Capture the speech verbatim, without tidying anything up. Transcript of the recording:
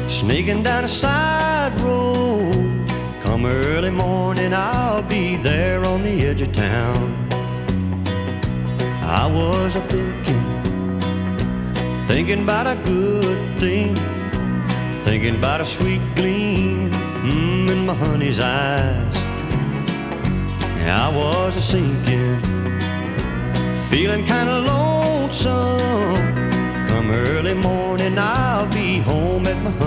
sneaking down a side road. Come early morning, I'll be there on the edge of town. I was a thinking, thinking about a good thing, thinking about a sweet gleam mm, in my honey's eyes. I was a sinking, feeling kinda lonesome. Come early morning, I'll be home at my honey.